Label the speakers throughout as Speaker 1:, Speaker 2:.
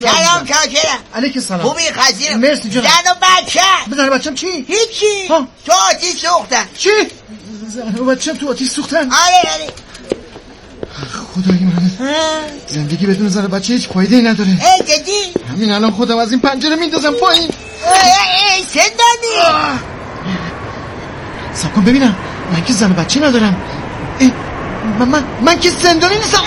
Speaker 1: سلام چاکرم.
Speaker 2: علیک سلام.
Speaker 1: خوبی خزیرم؟
Speaker 2: مرسی جونم.
Speaker 1: زن و بچه؟
Speaker 2: زن و بچه‌م چی؟
Speaker 1: هیچی. تو آتیش سوختن.
Speaker 2: چی؟ زن و بچه‌م تو آتیش سوختن؟
Speaker 1: آره.
Speaker 2: خدای من، زندگی بدون زن و بچه هیچ فایده‌ای نداره.
Speaker 1: جدی؟
Speaker 2: همین الان خودم از این پنجره میندازم پایین.
Speaker 1: زندانی.
Speaker 2: صبر کن ببینم، من که زن و بچه ندارم. من که زندانی نیستم.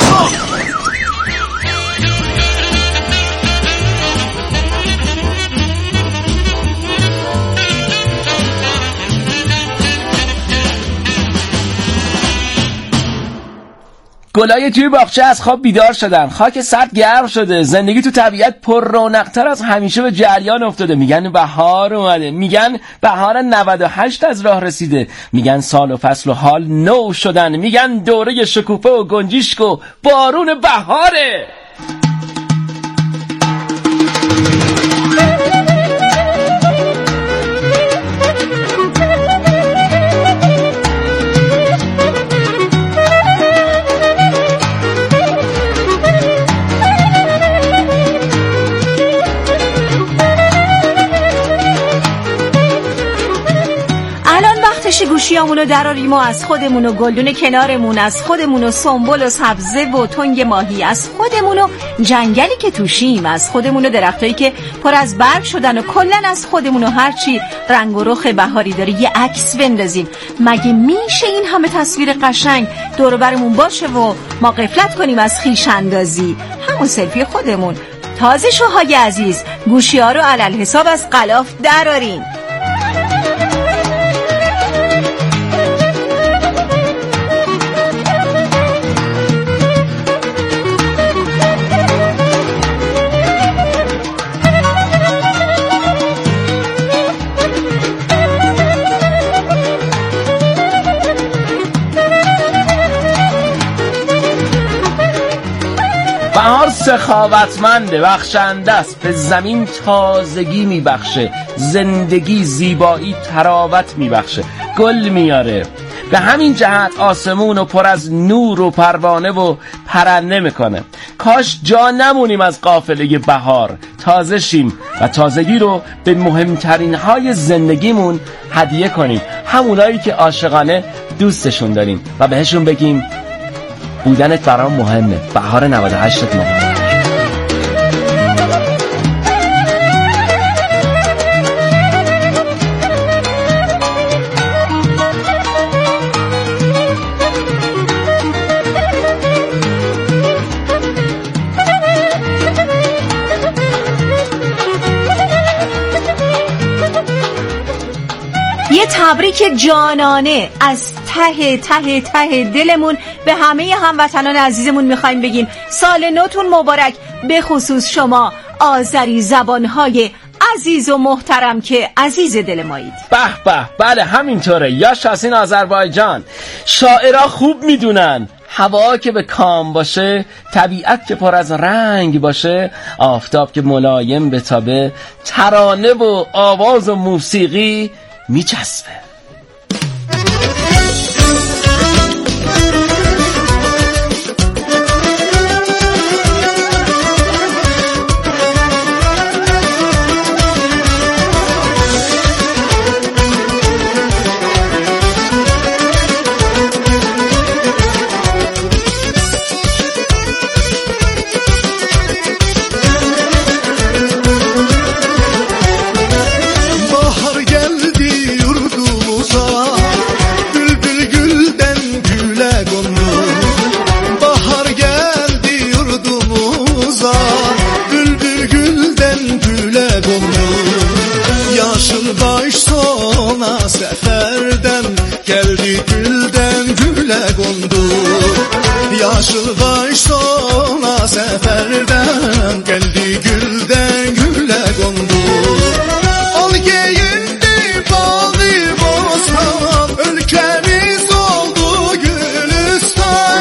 Speaker 3: گلای توی باغچه از خواب بیدار شدن، خاک سرد گرم شده، زندگی تو طبیعت پر رونق‌تر از همیشه به جریان افتاده. میگن بهار اومده، میگن بهار 98 از راه رسیده، میگن سال و فصل و حال نو شدن، میگن دوره شکوفه و گنجیشک و بارون بهاره.
Speaker 4: گوشیامونو دراریم و از خودمون و گلدون کنارمون، از خودمون و سنبل و سبزه و تنگ ماهی، از خودمون و جنگلی که توشیم، از خودمون و درختایی که پر از برگ شدن و کلن از خودمون و هرچی رنگ و رخ بهاری داره یه عکس بندازیم. مگه میشه این همه تصویر قشنگ دور و برمون باشه و ما غفلت کنیم از خویش اندازی؟ همون سلفی خودمون. تازه شوهای عزیز، گوشی‌ها رو علل حساب از غلاف درارین.
Speaker 3: بهار سخاوتمنده، بخشنده است، به زمین تازگی میبخشه، زندگی زیبایی تراوت میبخشه، گل میاره. به همین جهت آسمون و پر از نور و پروانه و پرنده میکنه. کاش جا نمونیم از قافله بهار، تازه شیم و تازگی رو به مهمترین های زندگیمون هدیه کنیم، همونایی که عاشقانه دوستشون داریم و بهشون بگیم بودنت برام مهمه. بهار 98 مهمه.
Speaker 4: یه تبریک جانانه از ته ته ته دلمون به همه هموطنان عزیزمون میخوایم بگیم سال نوتون مبارک، به خصوص شما آذری زبانهای عزیز و محترم که عزیز دل مایید.
Speaker 3: به به، بله همینطوره. یا شاسین آذربایجان. شاعرها خوب میدونن هوا که به کام باشه، طبیعت که پر از رنگ باشه، آفتاب که ملایم بتابه، ترانه و آواز و موسیقی میچسبه.
Speaker 5: Yaşıl baş sona seferden geldi gülden güle kondu. Al giyindi bağlı bostan, ülkemiz oldu Gülistan.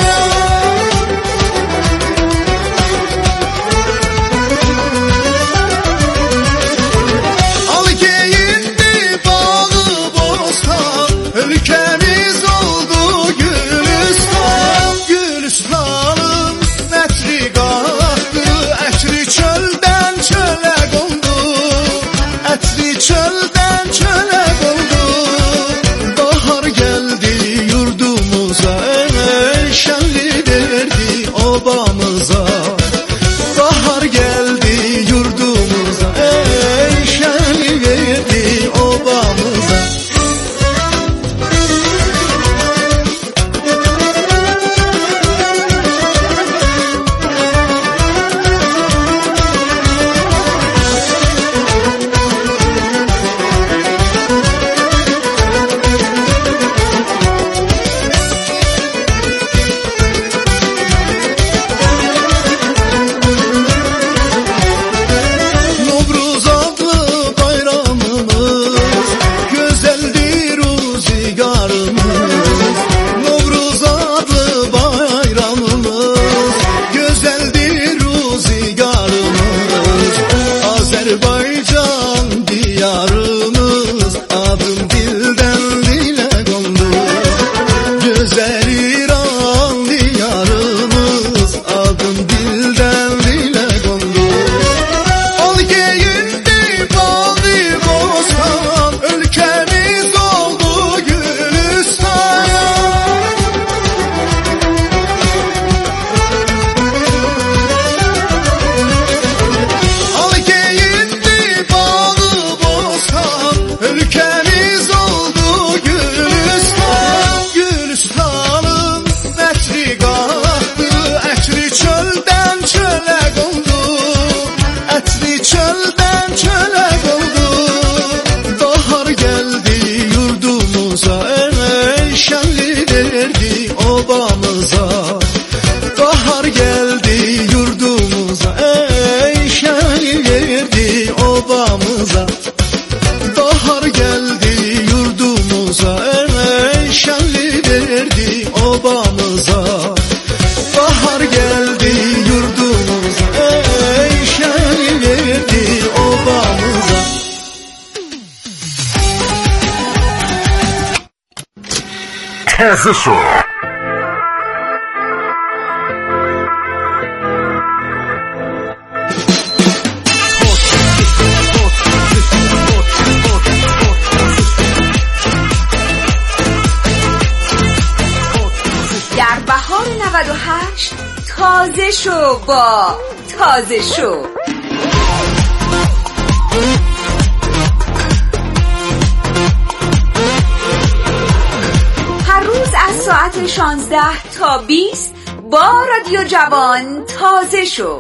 Speaker 5: Al giyindi bağlı bostan, ülkemiz oldu Gülistan. Gülistan'ın netri qalxdı, ətri çöl
Speaker 6: تازه شو.
Speaker 7: در بهار 98 تازه شو با تازه شو. هر روز از ساعت 16 تا 20 با رادیو جوان تازه شو.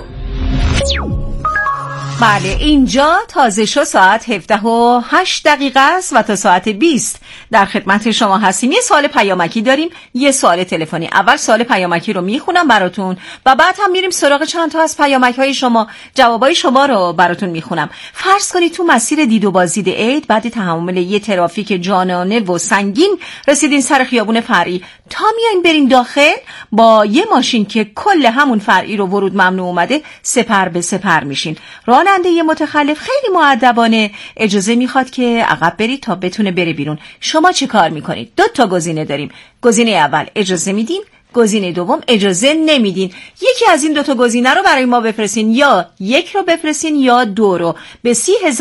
Speaker 4: بله، اینجا تازه شو ساعت 17:08 است و تا ساعت 20 در خدمت شما هستیم. یه سوال پیامکی داریم، یه سوال تلفنی. اول سوال پیامکی رو میخونم براتون و بعد هم میریم سراغ چند تا از پیامک‌های شما. جوابای شما رو براتون میخونم. فرض کنید تو مسیر دید و بازدید عید بعد تحمل یه ترافیک جانانه و سنگین رسیدین سر خیابون فرعی. تا میاین برین داخل با یه ماشین که کل همون فرعی رو ورود ممنوع اومده سپر به سپر میشین. راننده متخلف خیلی مؤدبانه اجازه میخواد که عقب برید تا بتونه بره بیرون. شما چه کار میکنید؟ 2 تا گزینه داریم. گزینه اول اجازه میدین، گزینه دوم اجازه نمیدین. یکی از این 2 تا گزینه رو برای ما بفرستین، یا 1 رو بفرستین یا 2 رو به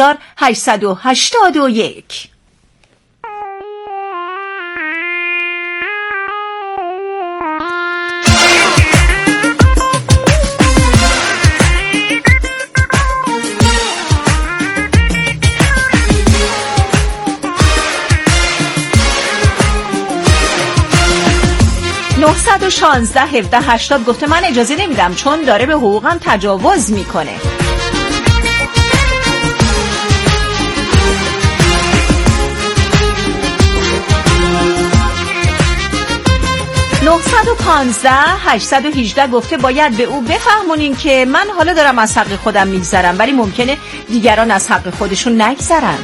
Speaker 4: 3881. 916 17 80 گفته من اجازه نمیدم چون داره به حقوقم تجاوز میکنه. 915 818 گفته باید به او بفهمونین که من حالا دارم از حق خودم میگذرم ولی ممکنه دیگران از حق خودشون نگذرن.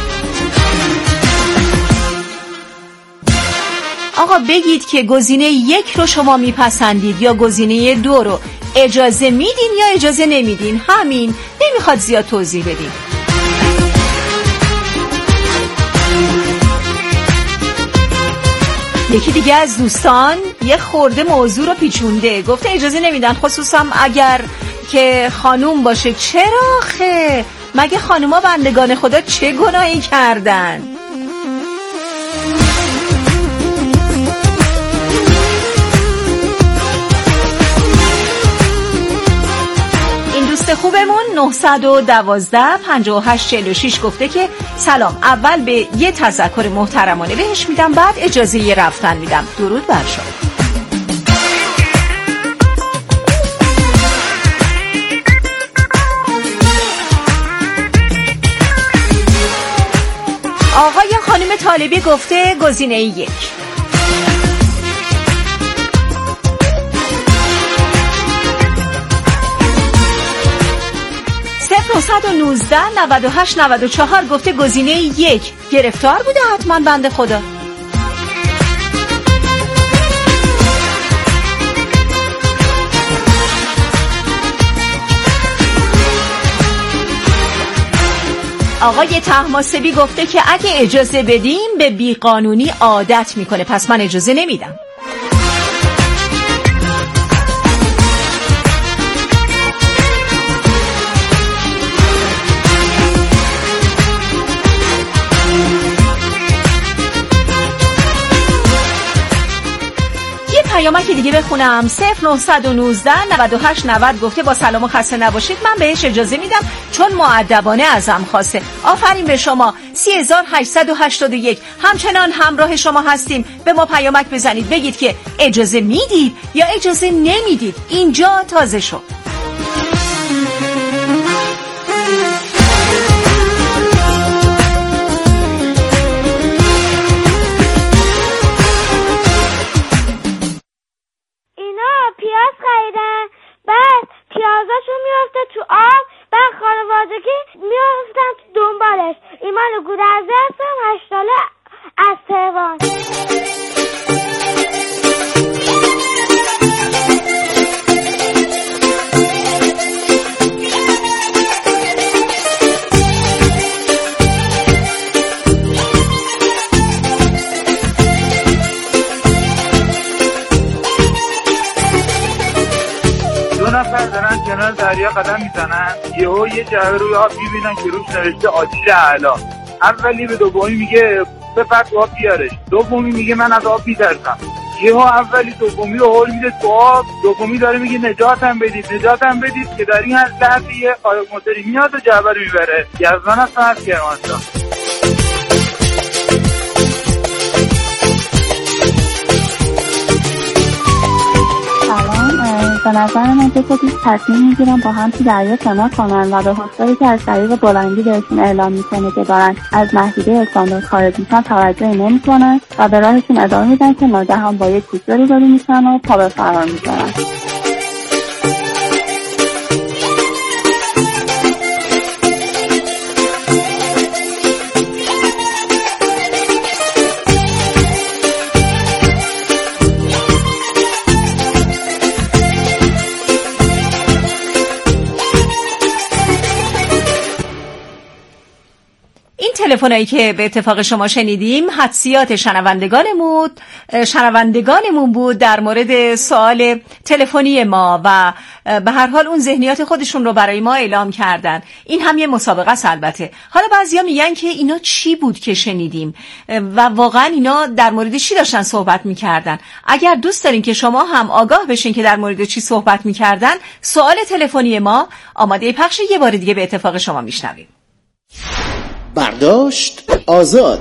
Speaker 4: آقا بگید که گزینه 1 رو شما میپسندید یا گزینه 2 رو. اجازه میدین یا اجازه نمیدین؟ همین، نمیخواد زیاد توضیح بدین. یکی دیگه از دوستان یه خورده موضوع رو پیچونده، گفته اجازه نمیدن خصوصا اگر که خانوم باشه. چرا خه؟ مگه خانوما بندگان خدا چه گناهی کردن؟ خوبمون 912 58 46 گفته که سلام، اول به یه تذکر محترمانه بهش میدم بعد اجازه یه رفتن میدم. درود بر شما. آقای خانم طالبی گفته گزینه 1. 919 98 94 گفته گزینه 1. گرفتار بوده حتما بنده خدا. آقای طهماسبی گفته که اگه اجازه بدیم به بیقانونی عادت میکنه پس من اجازه نمیدم. پیامکی دیگه بخونم. 0919 98 90 گفته با سلام و خسته نباشید من بهش اجازه میدم چون مؤدبانه ازم خواسته. آفرین به شما. 3881 همچنان همراه شما هستیم. به ما پیامک بزنید بگید که اجازه میدید یا اجازه نمیدید. اینجا تازه شو.
Speaker 8: پیاز خریدن، بعد پیازاشون میفته تو آب، بعد خانوادگی میفتن تو دنبالش. ایمان گودرزی هستم، 8 ساله، از تهران.
Speaker 6: قدم میزنن، یهو یه جعبه روی آب میبینن که روش نوشته آتیش اعلی. اولی به دومی میگه بپر تو آب بیارش، دومی میگه من از آب میترسم. یهو اولی دومی رو هول میده تو آب، دومی داره میگه نجاتم بدید که در این لحظه یه قایق موتوری میاد و جعبه رو میبره. یزدان هستم از کرمانشاه.
Speaker 9: به نظر من که تصمیم میگیرن با هم تو دریا کنار کنن و به حسابی که از طریق بلندی بهشون اعلام میکنه که دارن از محدوده استاندارد خارج میشن توجهی نمیکنن و به راهشون ادامه میدن که ناگهان با یک کوچه روبرو میشن و پا به فرار میذارن.
Speaker 4: تلفنایی که به اتفاق شما شنیدیم حدسیات شنوندگانمون بود در مورد سوال تلفنی ما و به هر حال اون ذهنیات خودشون رو برای ما اعلام کردن. این هم یه مسابقه است البته. حالا بعضیا میگن که اینا چی بود که شنیدیم و واقعا اینا در مورد چی داشتن صحبت میکردن. اگر دوست دارین که شما هم آگاه بشین که در مورد چی صحبت میکردن، سوال تلفنی ما آماده پخش، یه بار دیگه به اتفاق شما میشنویم.
Speaker 2: برداشت آزاد.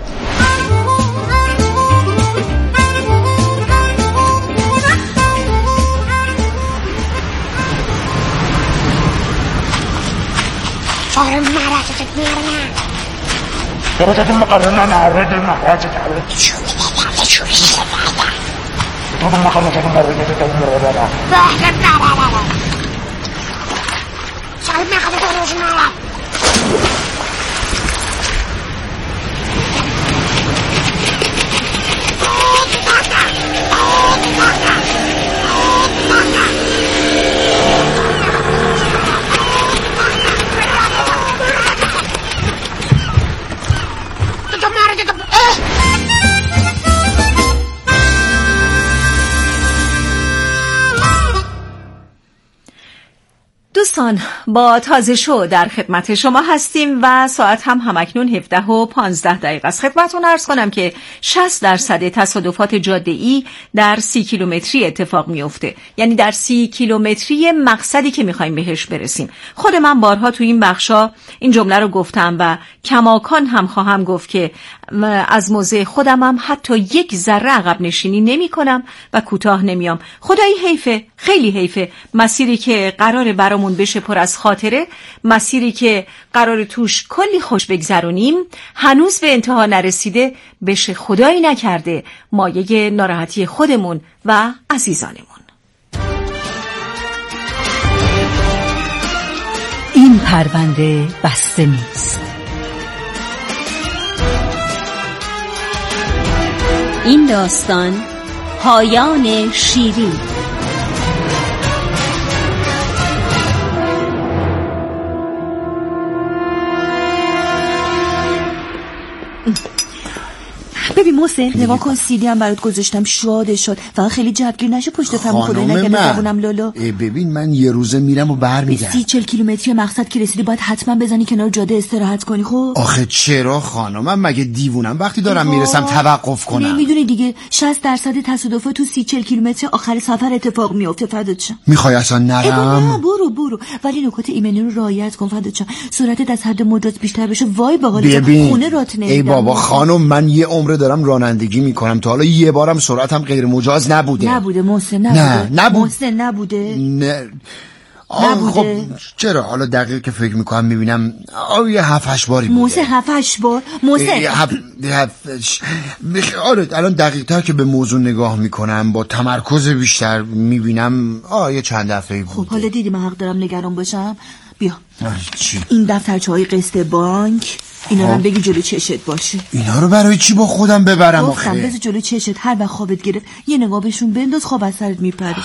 Speaker 4: دوستان، با تازه شو در خدمت شما هستیم و ساعت هم همکنون 17:15 است. خدمتتون عرض کنم که 60% تصادفات جاده‌ای در 30 کیلومتری اتفاق میفته، یعنی در 30 کیلومتری مقصدی که میخوایم بهش برسیم. خود من بارها تو این بخشا این جمله رو گفتم و کماکان هم خواهم گفت که از موضع خودم هم حتی یک ذره عقب نشینی نمی کنم و کوتاه نمیام. خدایی حیفه، خیلی حیفه. مسیری که قراره برامون بشه پر از خاطره، مسیری که قراره توش کلی خوش بگذرونیم، هنوز به انتها نرسیده، بشه خدایی نکرده مایه ناراحتی خودمون و عزیزانمون.
Speaker 10: این پرونده بسته نیست.
Speaker 11: این داستان پایان شیرین.
Speaker 10: ببین محسن، نگاه کن، سیدی هم برات گذاشتم، شاده شد. فقط خیلی جبگیر نشه پشت فهم خدای نکرده زبونم لولو.
Speaker 2: ببین من یه روزه میرم و برمیگردم.
Speaker 10: 30-40 کیلومتری مقصد که رسیدی باید حتما بزنی کنار جاده استراحت کنی. خب
Speaker 2: آخه چرا خانم، من مگه دیوونم وقتی دارم میرسم توقف کنم؟
Speaker 10: نمیدونی دیگه 60% تصادفات تو 30-40 کیلومتر آخر سفر اتفاق میفته. فدات شم.
Speaker 2: میخوای اصلا نرم؟
Speaker 10: نه برو، ولی نکات ایمنی رو رعایت کن. فدات شم. سرعتت از حد مجاز بیشتر بشه وای به حالت. خونه رات نمیدم.
Speaker 2: ای بابا خانم، من یه عمره دارم رانندگی میکنم، تا حالا یه بارم سرعتم غیر مجاز نبوده محسن. نبوده. خب چرا حالا دقیق که فکر میکنم میبینم یه 7-8 باری بوده.
Speaker 10: محسن 7-8 بار محسن.
Speaker 2: آره الان دقیق تر که به موضوع نگاه میکنم با تمرکز بیشتر میبینم یه چند دفعه بوده.
Speaker 10: خب حالا دیدی من حق دارم نگران باشم. بیا
Speaker 2: چی؟
Speaker 10: این دفترچه‌های قسط بانک، اینا رو بگی جلو چشت باشه.
Speaker 2: اینا رو برای چی با خودم ببرم آخه؟
Speaker 10: گفتم بذار جلو چشت، هر وقت خوابت گرفت یه نگاه بهشون بنداز، خواب از سرت میپره.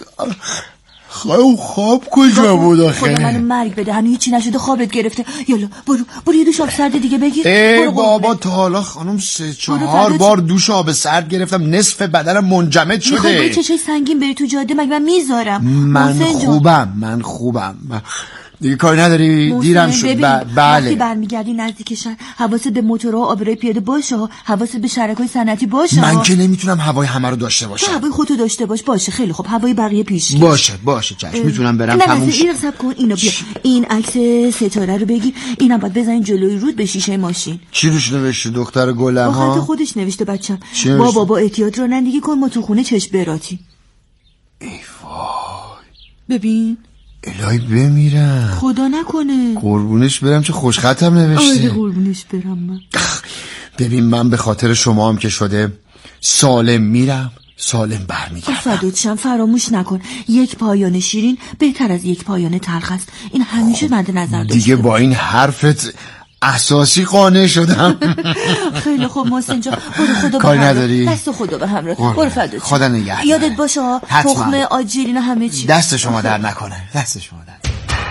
Speaker 2: خواب کجا بود آخه؟
Speaker 10: خدا منو مرگ بده، هنوز هیچی نشده خوابت گرفته. یالا برو یه دوش آب سرد دیگه بگیر.
Speaker 2: برو بابا تا حالا خانم 3-4 بار دوش آب سرد گرفتم، نصف بدنم منجمد شده.
Speaker 10: میخوای چشای سنگین بری تو جاده؟ مگه من میذارم؟
Speaker 2: من خوبم. دیگه کاری نداری؟ دیرم شد. بله
Speaker 10: وقتی برمیگردی نزدیک شهر حواست به موتورها و آبروی پیاده باشه، حواست به شرکای صنعتی باشه.
Speaker 2: من که نمیتونم هوای همه رو داشته باشم.
Speaker 10: هوای خودتو داشته باش. باشه خیلی خوب، هوای بقیه پیش
Speaker 2: باشه چشم. میتونم برم تموم
Speaker 10: شد. اینو بیا. این عکس ستاره رو بگیر، اینم باید بزنین جلوی رود به شیشه ماشین.
Speaker 2: چی روش نوشته دختر گلم ها؟
Speaker 10: با خط خودش نوشته بچم. بابا احتیاط رانندگی کن، ما تو خونه چشم براتی.
Speaker 2: ای وای.
Speaker 10: ببین
Speaker 2: الهی بمیرم،
Speaker 10: خدا نکنه.
Speaker 2: قربونش برم، چه خوشخطم نوشته.
Speaker 10: آره قربونش برم من.
Speaker 2: ببین من به خاطر شما هم که شده سالم میرم سالم برمیگردم.
Speaker 10: فدات فراموش نکن، یک پایان شیرین بهتر از یک پایان تلخ است. این همیشه مد نظر داشته.
Speaker 2: دیگه با این حرفت اساسی قانع شدم.
Speaker 10: خیلی خوب محسن جان، برو خدا
Speaker 2: کاری نداری؟
Speaker 10: دست خدا به همراه. برو فدات.
Speaker 2: خدا نگهدار.
Speaker 10: یادت باشه تخم آجیلینا همه چی.
Speaker 2: دست شما در نکنه. دست شما در.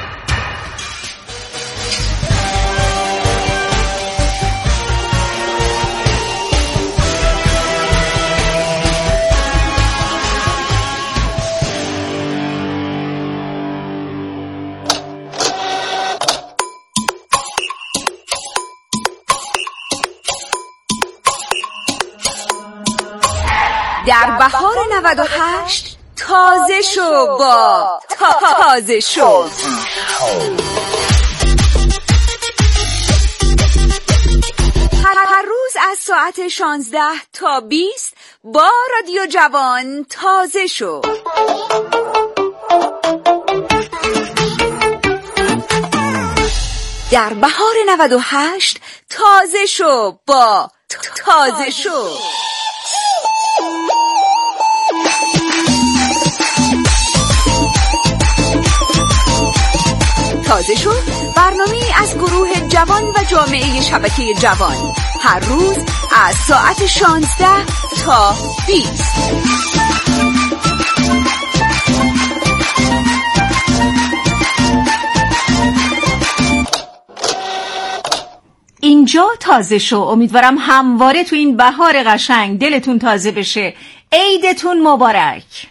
Speaker 7: در بهار 98 تازه شو با تازه شو. هر روز از ساعت 16 تا 20 با رادیو جوان تازه شو. در بهار 98 تازه شو با تازه شو. تازه شد برنامه‌ای از گروه جوان و جامعه شبکه جوان، هر روز از ساعت 16 تا 20.
Speaker 4: اینجا تازه شو. امیدوارم همواره تو این بهار قشنگ دلتون تازه بشه. عیدتون مبارک.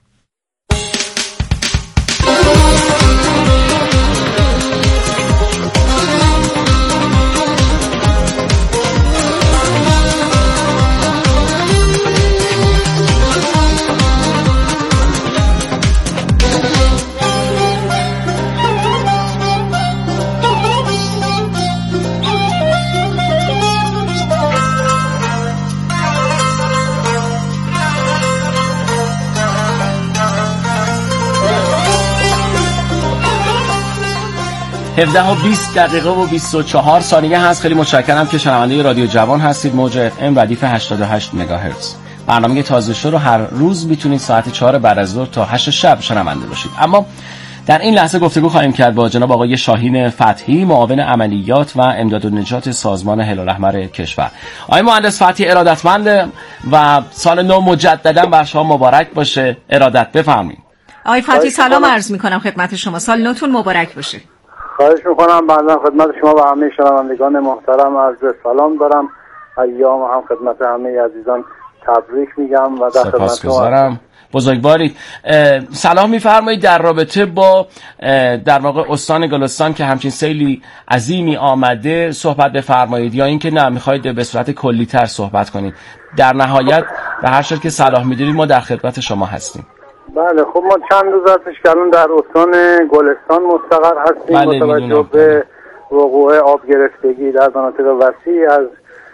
Speaker 3: هفده و 20 دقیقه و 24 ثانیه هست. خیلی متشکرم که شنونده رادیو جوان هستید. موج FM ردیف 88 مگاهرتز. برنامه تازه شو رو هر روز میتونید ساعت 4 بعد از ظهر تا 8 شب شنونده باشید. اما در این لحظه گفتگو خواهیم کرد با جناب آقای شاهین فتحی، معاون عملیات و امداد و نجات سازمان هلال احمر کشور. آقای مهندس فتحی ارادتمند و سال نو مجددا بر شما مبارک باشه. ارادت بفرمایید.
Speaker 4: آقای فتحی سلام عرض میکنم خدمت شما. سال نوتون مبارک باشه.
Speaker 6: خواهش میکنم. بعدا خدمت شما و همه شنوندگان محترم عرض سلام دارم. ایام هم خدمت همه عزیزان تبریک میگم و در خدمت شما.
Speaker 3: بزرگوارید. سلام میفرمایید در رابطه با در واقع استان گلستان که همچین سیلی عظیمی آمده صحبت بفرمایید، یا اینکه نه میخواید به صورت کلی تر صحبت کنید؟ در نهایت به هر شکل که صلاح میدونید ما در خدمت شما هستیم.
Speaker 6: بله خب ما چند روز هستش که الان در استان گلستان مستقر هستیم. متوجه به وقوع آب گرفتگی در مناطق وسیع از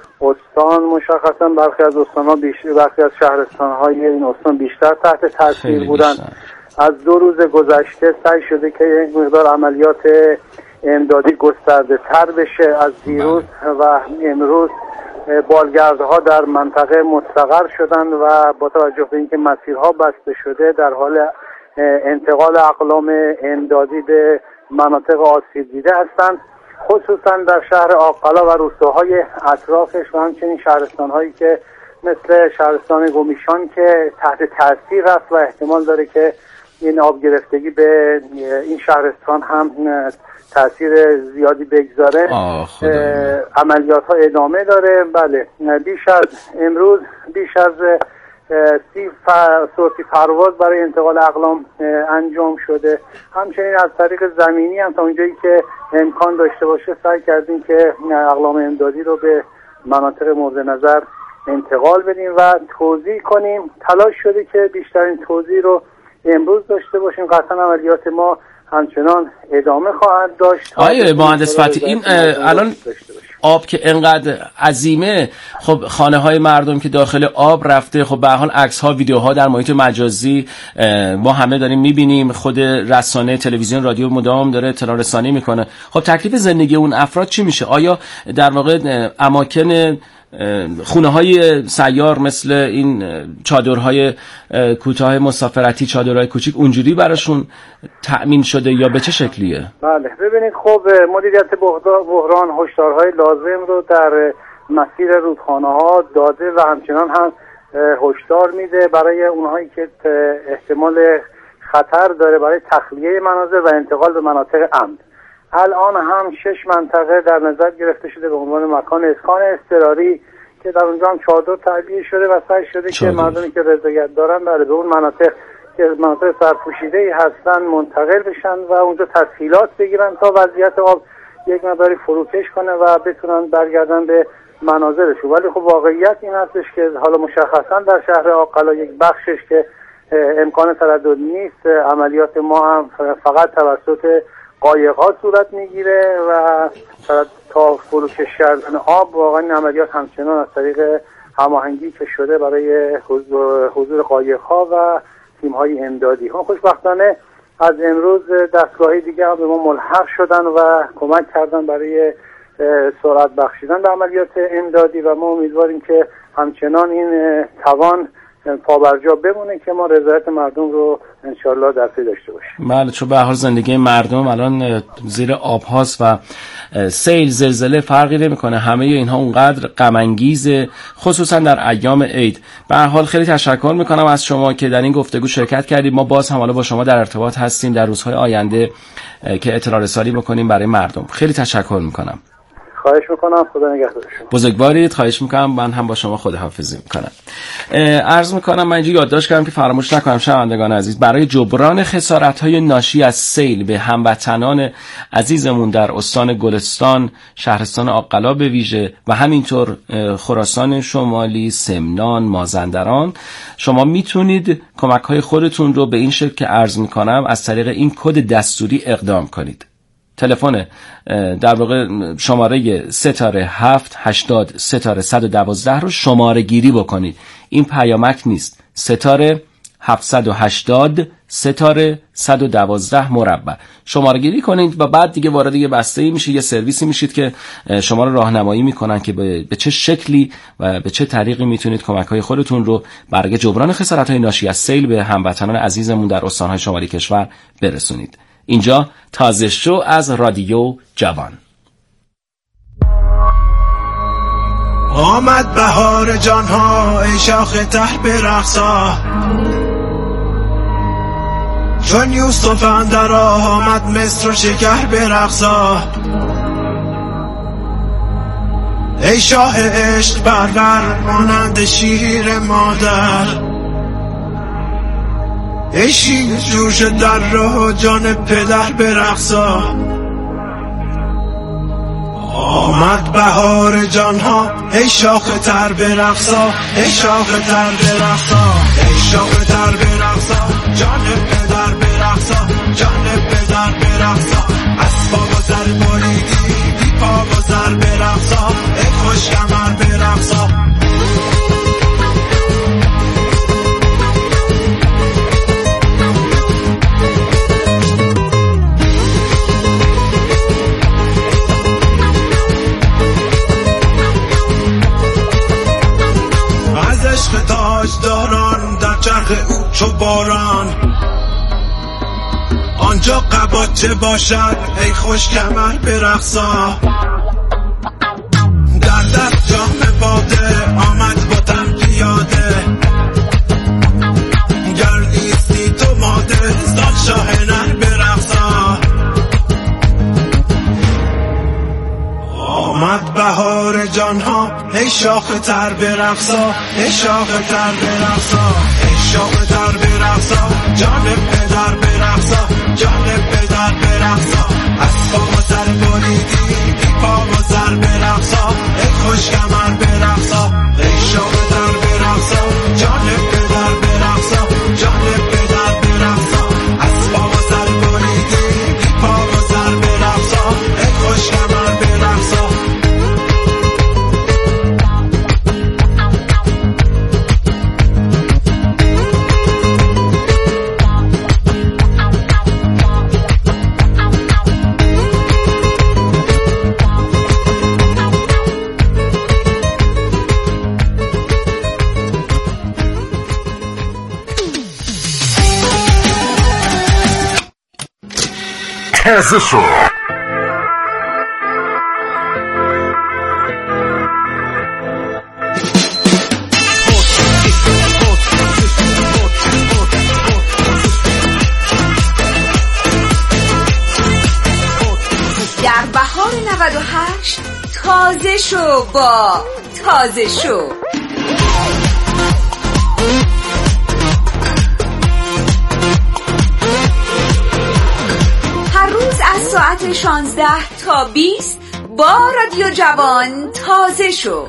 Speaker 6: استان، مشخصا برخی از استان‌ها برخی از شهرستان‌های این استان بیشتر تحت تاثیر بودن. از 2 روز گذشته سعی شده که یک مقدار عملیات امدادی گسترده تر بشه. از دیروز و امروز بالگردها در منطقه مستقر شدن و با توجه به اینکه مسیرها بسته شده در حال انتقال اقلام امدادی به مناطق آسیب دیده هستند، خصوصا در شهر آق‌قلا و روستاهای اطرافش و همچنین شهرستان‌هایی که مثل شهرستان گومیشان که تحت تاثیر است و احتمال داره که این آب گرفتگی به این شهرستان هم تاثیر زیادی بگذاره. عملیات ها ادامه داره. بله بیش از امروز بیش از
Speaker 12: صوتی پرواز برای انتقال اقلام انجام شده. همچنین از طریق زمینی هم تا اونجایی که امکان داشته باشه سعی کردیم که اقلام امدادی رو به مناطق مورد نظر انتقال بدیم و توزیع کنیم. تلاش شده که بیشترین توزیع رو امروز داشته باشیم. قطعا عملیات ما همچنان ادامه خواهد داشت.
Speaker 3: آیه مهندس فتحی، این الان آب که انقدر عظیمه، خب خانه های مردم که داخل آب رفته، خب به هر حال عکس ها ویدیوها در محیط مجازی ما همه داریم میبینیم، خود رسانه تلویزیون رادیو مدام داره اطلاع رسانی میکنه. خب تکلیف زندگی اون افراد چی میشه؟ آیا در واقع اماکن خونه های سیار مثل این چادرهای کوتاه مسافرتی، چادرهای کوچیک، اونجوری براشون تأمین شده یا به چه شکلیه؟
Speaker 12: بله ببینید، خب مدیریت بحران هشدارهای لازم رو در مسیر رودخانه ها داده و همچنان هم هشدار میده برای اونهایی که احتمال خطر داره برای تخلیه منازل و انتقال به مناطق امن. الان هم 6 منطقه در نظر گرفته شده به عنوان مکان اسکان اضطراری که در اونجا هم چادر تعبیه شده و سعی شده که مردمی که رضایت دارن به اون مناطق که مناطق سرپوشیده‌ای هستن منتقل بشن و اونجا تسهیلات بگیرن تا وضعیت آب یک مقداری فروکش کنه و بتونن برگردن به منازلشون. ولی خب واقعیت این هستش که حالا مشخصا در شهر آقلا یک بخشش که امکان تردد نیست، عملیات ما هم فقط توسط قایق‌ها صورت میگیره و تا فروکش کردن آب واقعا این عملیات همچنان از طریق هماهنگی که شده برای حضور قایق‌ها و تیم‌های امدادی. هم خوشبختانه از امروز دستگاه‌های دیگه هم به ما ملحق شدن و کمک کردن برای سرعت بخشیدن به عملیات امدادی و ما امیدواریم که همچنان این توان پابرجا بمونه که ما رضایت مردم رو انشالله در پی داشته باشیم.
Speaker 3: بله، چون به هر حال زندگی مردم الان زیر آب هاست و سیل، زلزله فرقی نمیکنه، همه اینها اونقدر غم انگیزه، خصوصا در ایام عید. به هر حال خیلی تشکر میکنم از شما که در این گفتگو شرکت کردید. ما باز هم حالا با شما در ارتباط هستیم در روزهای آینده که اطلاع رسانی بکنیم برای مردم. خیلی تشکر میکنم.
Speaker 12: خواهش میکنم، خدا نگهدار شما.
Speaker 3: بزرگوارید، خواهش میکنم. من هم با شما خداحافظی میکنم. عرض میکنم من اینجا یادداشت کردم که فراموش نکنم شنوندگان عزیز، برای جبران خسارت‌های ناشی از سیل به هموطنان عزیزمون در استان گلستان، شهرستان آقلا به ویژه و همینطور خراسان شمالی، سمنان، مازندران، شما میتونید کمک‌های خودتون رو به این شکل که عرض میکنم از طریق این کد دستوری اقدام کنید. تلفن در واقع شماره 3-7-80-112 رو شماره گیری بکنید. این پیامک نیست، 3-780-112 مربع شماره گیری کنید و بعد دیگه وارد یه بسته‌ای میشه، یه سرویسی میشید که شما رو راهنمایی میکنن که به چه شکلی و به چه طریقی میتونید کمک‌های خودتون رو برای جبران خسارت‌های ناشی از سیل به هموطنان عزیزمون در استان‌های شمالی کشور برسونید. اینجا تازه شو از رادیو جوان.
Speaker 13: آمد بهار جانها ای شاخ ته برقصا، چون یوسف اندر آمد مصر و شکر برقصا. ای شاه عشق برور مانند شیر مادر، ای شیر جوش در راه جان پدر برقصا. آمد بهار جانها ای شاخ تر برقصا، ای شاخ تر برقصا، ای شاخ تر برقصا، جان پدر برقصا، جان پدر برقصا. از پا گذر بریدی بی پا گذر برقصا، ای خوش کمر برقصا. تاجداران در چرخ او چو باران، آنجا قباچه باشد ای خوش کمر برقصا. در دست جام باده آمد با تن پیاده، گردیستی تو ماده زاد شاه نر برقصا. آمد بهار جانها ای شاخ تر برقصا ای شاخ تر برقصا ای شاخ تر برقصا جان پدر برقصا جان پدر برقصا از پا و سر بریدی بی پا و سر برقصا ای خوش کمر برقصا ای شاخ تر برقصا جان پدر برقصا جان پدر برقصا از پا و سر بریدی بی پا و سر برقصا ای خوش کمر برقصا
Speaker 14: تازه شو.
Speaker 7: در بهار 98 تازه شو با تازه شو. هر روز از ساعت 16 تا 20 با رادیو جوان تازه شو.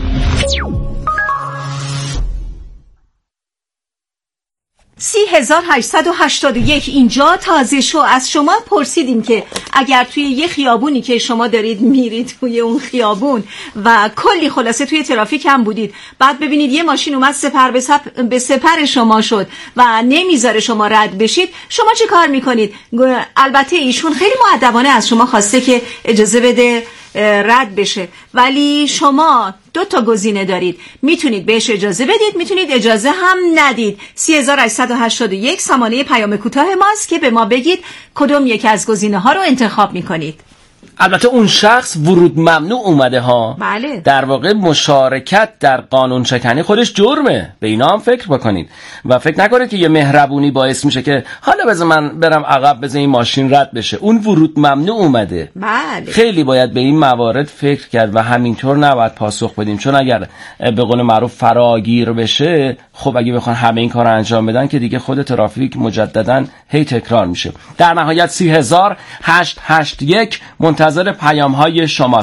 Speaker 4: اینجا تازه شو. از شما پرسیدیم که اگر توی یه خیابونی که شما دارید میرید توی اون خیابون و کلی خلاصه توی ترافیک هم بودید، بعد ببینید یه ماشین اومد سپر به سپر شما شد و نمیذاره شما رد بشید، شما چه کار میکنید؟ البته ایشون خیلی مؤدبانه از شما خواسته که اجازه بده رد بشه، ولی شما 2 گزینه دارید، میتونید بهش اجازه بدید، میتونید اجازه هم ندید. 3881 سامانه پیام کوتاه ماست که به ما بگید کدوم یک از گزینه ها رو انتخاب میکنید.
Speaker 3: البته اون شخص ورود ممنوع اومده ها.
Speaker 4: بله.
Speaker 3: در واقع مشارکت در قانون شکنی خودش جرمه. به اینا هم فکر بکنید و فکر نکنید که یه مهربونی باعث میشه که حالا بذار من برم عقب، بذار این ماشین رد بشه. اون ورود ممنوع اومده.
Speaker 4: بله.
Speaker 3: خیلی باید به این موارد فکر کرد و همینطور نباید پاسخ بدیم، چون اگر به قول معروف فراگیر بشه، خب اگه بخوان همه این کارو انجام بدن که دیگه خود ترافیک مجددا هی تکرار میشه. در نهایت 30881 منتظر پیام های شما.